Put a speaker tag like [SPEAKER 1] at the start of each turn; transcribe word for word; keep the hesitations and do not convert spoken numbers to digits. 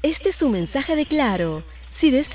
[SPEAKER 1] Este es un mensaje de Claro. Si deseas